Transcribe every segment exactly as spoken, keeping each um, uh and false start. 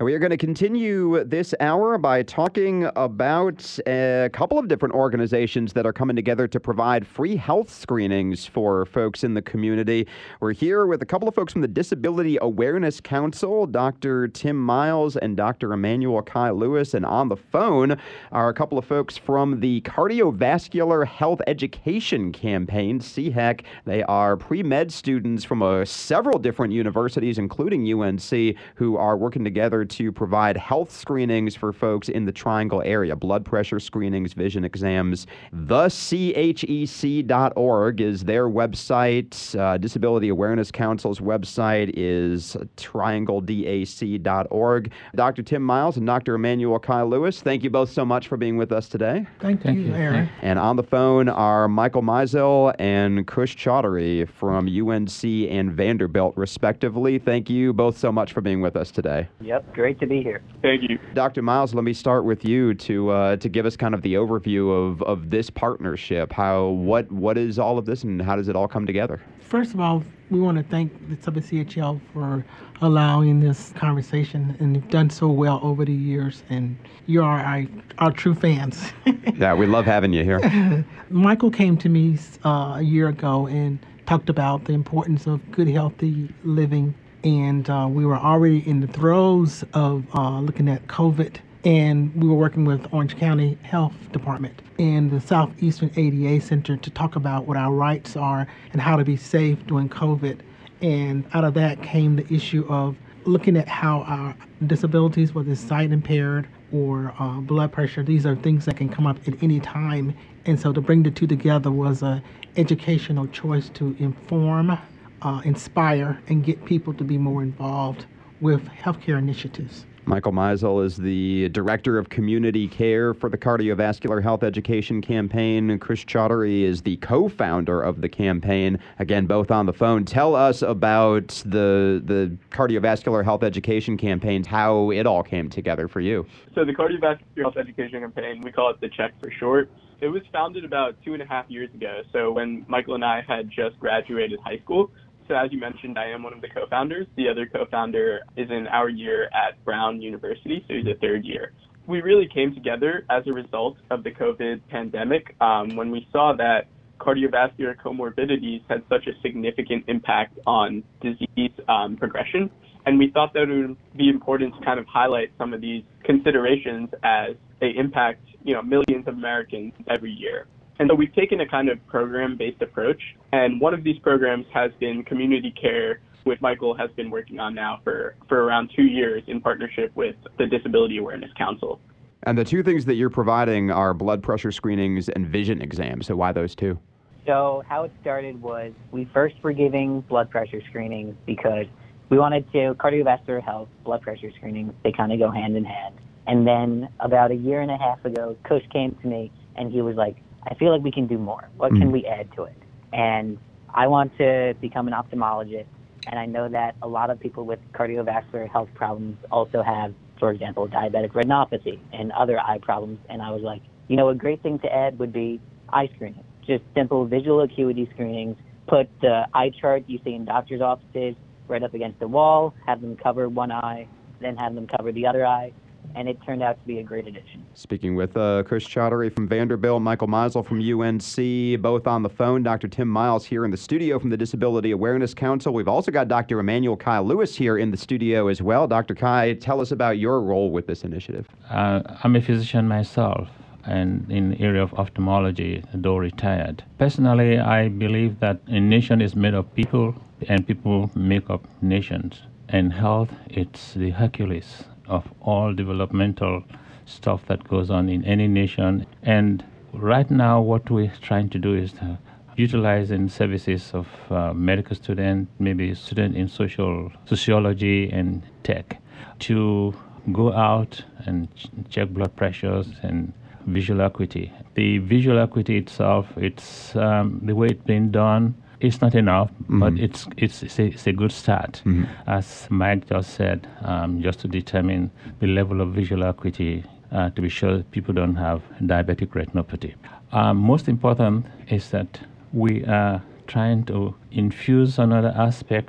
We are going to continue this hour by talking about a couple of different organizations that are coming together to provide free health screenings for folks in the community. We're here with a couple of folks from the Disability Awareness Council, Doctor Tim Miles and Doctor Emmanuel Kai Lewis. And on the phone are a couple of folks from the Cardiovascular Health Education Campaign, C H E C. They are pre-med students from uh, several different universities, including U N C, who are working together to provide health screenings for folks in the Triangle area, blood pressure screenings, vision exams. the C H E C dot org is their website. Uh, Disability Awareness Council's website is triangle D A C dot org. Doctor Tim Miles and Doctor Emmanuel Kai Lewis, thank you both so much for being with us today. Thank, thank you, Aaron. And on the phone are Michael Meisel and Kush Chaudhary from U N C and Vanderbilt, respectively. Thank you both so much for being with us today. Yep, great to be here. Thank you. Doctor Miles, let me start with you to uh, to give us kind of the overview of, of this partnership. How what what is all of this and how does it all come together? First of all, we want to thank the W C H L for allowing this conversation, and you've done so well over the years, and you are our, our true fans. Yeah, we love having you here. Michael came to me uh, a year ago and talked about the importance of good, healthy living. And uh, we were already in the throes of uh, looking at COVID, and we were working with Orange County Health Department and the Southeastern A D A Center to talk about what our rights are and how to be safe during COVID. And out of that came the issue of looking at how our disabilities, whether it's sight impaired or uh, blood pressure, these are things that can come up at any time. And so to bring the two together was an educational choice to inform, Uh, inspire, and get people to be more involved with healthcare initiatives. Michael Meisel is the Director of Community Care for the Cardiovascular Health Education Campaign. Kush Chaudhary is the co-founder of the campaign. Again, both on the phone. Tell us about the the Cardiovascular Health Education Campaigns, how it all came together for you. So the Cardiovascular Health Education Campaign, we call it the CHEC for short. It was founded about two and a half years ago. So when Michael and I had just graduated high school. So as you mentioned, I am one of the co-founders. The other co-founder is in our year at Brown University, so he's a third year. We really came together as a result of the COVID pandemic um, when we saw that cardiovascular comorbidities had such a significant impact on disease um, progression. And we thought that it would be important to kind of highlight some of these considerations as they impact, you know, millions of Americans every year. And so we've taken a kind of program-based approach, and one of these programs has been community care, which Michael has been working on now for, for around two years in partnership with the Disability Awareness Council. And the two things that you're providing are blood pressure screenings and vision exams, so why those two? So how it started was we first were giving blood pressure screenings because we wanted to, cardiovascular health, blood pressure screenings, they kind of go hand in hand. And then about a year and a half ago, Kush came to me and he was like, I feel like we can do more. What can we add to it? And I want to become an ophthalmologist, and I know that a lot of people with cardiovascular health problems also have, for example, diabetic retinopathy and other eye problems. And I was like, you know, a great thing to add would be eye screening, just simple visual acuity screenings. Put the eye chart you see in doctor's offices right up against the wall, have them cover one eye, then have them cover the other eye. And it turned out to be a great addition. Speaking with uh, Kush Chaudhary from Vanderbilt, Michael Meisel from U N C, both on the phone. Doctor Tim Miles here in the studio from the Disability Awareness Council. We've also got Doctor Emmanuel Kai Lewis here in the studio as well. Doctor Kai, tell us about your role with this initiative. Uh, I'm a physician myself, and in the area of ophthalmology, though retired. Personally, I believe that a nation is made of people, and people make up nations. And health, it's the Hercules of all developmental stuff that goes on in any nation. And right now what we're trying to do is to utilize in services of uh, medical student, maybe student in social sociology and tech, to go out and ch- check blood pressures and visual acuity. The visual acuity itself, it's um, the way it's been done, it's not enough, mm-hmm. but it's it's it's a, it's a good start. Mm-hmm. As Mike just said, um, just to determine the level of visual acuity uh, to be sure that people don't have diabetic retinopathy. Um, most important is that we are trying to infuse another aspect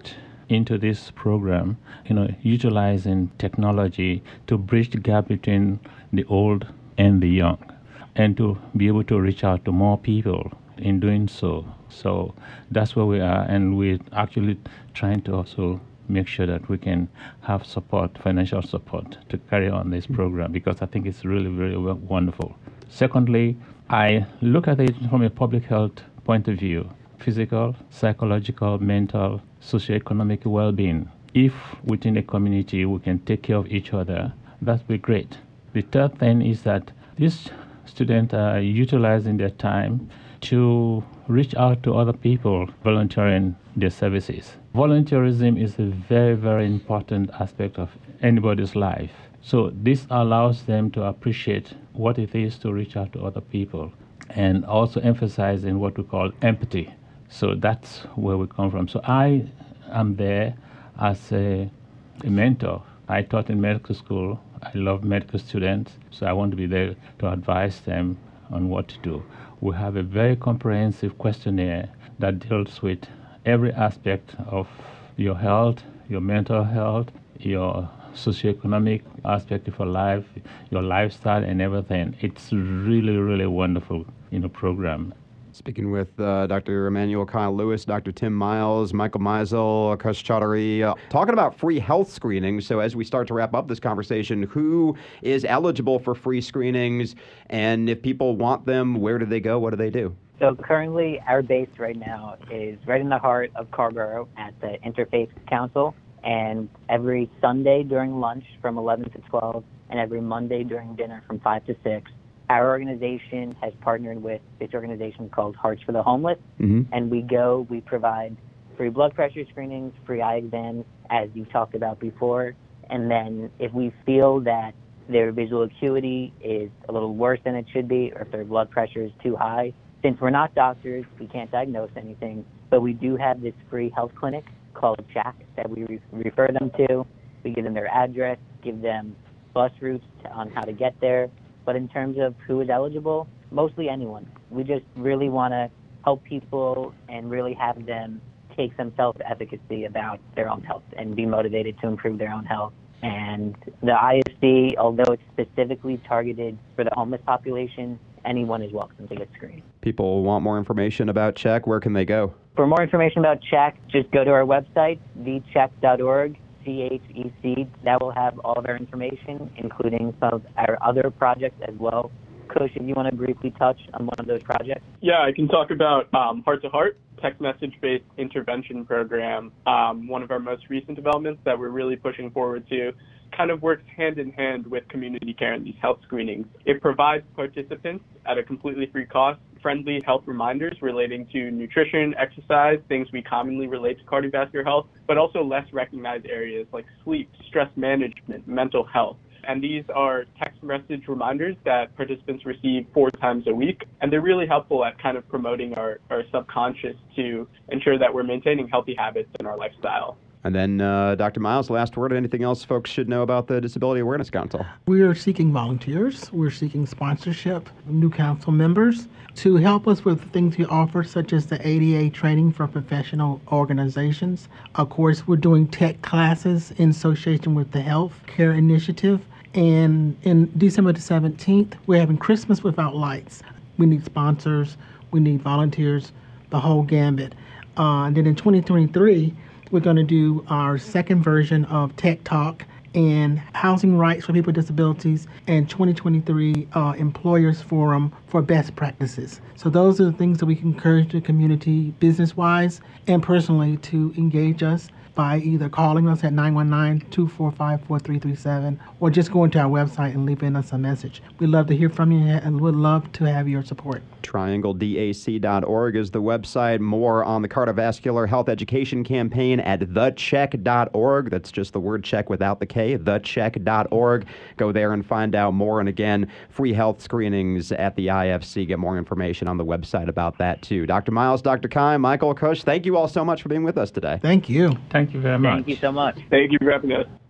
into this program, you know, utilizing technology to bridge the gap between the old and the young, and to be able to reach out to more people in doing so. So that's where we are, and we're actually trying to also make sure that we can have support, financial support, to carry on this program, because I think it's really, really wonderful. Secondly, I look at it from a public health point of view: physical, psychological, mental, socioeconomic well-being. If within a community we can take care of each other, that would be great. The third thing is that these students are utilizing their time to reach out to other people, volunteering their services. Volunteerism is a very, very important aspect of anybody's life. So this allows them to appreciate what it is to reach out to other people, and also emphasizing what we call empathy. So that's where we come from. So I am there as a, a mentor. I taught in medical school. I love medical students, so I want to be there to advise them on what to do. We have a very comprehensive questionnaire that deals with every aspect of your health, your mental health, your socioeconomic aspect of your life, your lifestyle, and everything. It's really, really wonderful in a program. Speaking with uh, Doctor Emmanuel Kyle Lewis, Doctor Tim Miles, Michael Meisel, Kush Chaudhary, uh, talking about free health screenings. So as we start to wrap up this conversation, who is eligible for free screenings? And if people want them, where do they go? What do they do? So currently our base right now is right in the heart of Carrboro at the Interfaith Council. And every Sunday during lunch from eleven to twelve, and every Monday during dinner from five to six, our organization has partnered with this organization called Hearts for the Homeless, mm-hmm. and we go, we provide free blood pressure screenings, free eye exams, as you talked about before, and then if we feel that their visual acuity is a little worse than it should be, or if their blood pressure is too high, since we're not doctors, we can't diagnose anything, but we do have this free health clinic called Check that we re- refer them to. We give them their address, give them bus routes to, on how to get there. But in terms of who is eligible, mostly anyone. We just really want to help people and really have them take some self-efficacy about their own health and be motivated to improve their own health. And the I F C, although it's specifically targeted for the homeless population, anyone is welcome to get screened. People want more information about Check, where can they go? For more information about Check, just go to our website, the check dot org. C H E C, that will have all of our information, including some of our other projects as well. Kush, if you want to briefly touch on one of those projects. Yeah, I can talk about um, Heart to Heart, text message-based intervention program. Um, one of our most recent developments that we're really pushing forward to kind of works hand in hand with community care and these health screenings. It provides participants at a completely free cost friendly health reminders relating to nutrition, exercise, things we commonly relate to cardiovascular health, but also less recognized areas like sleep, stress management, mental health. And these are text message reminders that participants receive four times a week. And they're really helpful at kind of promoting our, our subconscious to ensure that we're maintaining healthy habits in our lifestyle. And then, uh, Doctor Miles, last word. Anything else folks should know about the Disability Awareness Council? We are seeking volunteers. We're seeking sponsorship, new council members to help us with things we offer, such as the A D A training for professional organizations. Of course, we're doing tech classes in association with the Health Care Initiative. And in December the seventeenth, we're having Christmas Without Lights. We need sponsors. We need volunteers, the whole gambit. Uh, and then in twenty twenty-three, we're going to do our second version of Tech Talk and Housing Rights for People with Disabilities and twenty twenty-three uh, Employers Forum for Best Practices. So those are the things that we can encourage the community business-wise and personally to engage us by either calling us at nine one nine, two four five, four three three seven or just going to our website and leaving us a message. We'd love to hear from you and would love to have your support. triangle D A C dot org is the website. More on the cardiovascular health education campaign at the check dot org. That's just the word check without the K, the check dot org. Go there and find out more. And again, free health screenings at the I F C. Get more information on the website about that too. Doctor Miles, Doctor Kai, Michael, Kush, thank you all so much for being with us today. Thank you. Thank you very much. Thank you so much. Thank you for having us.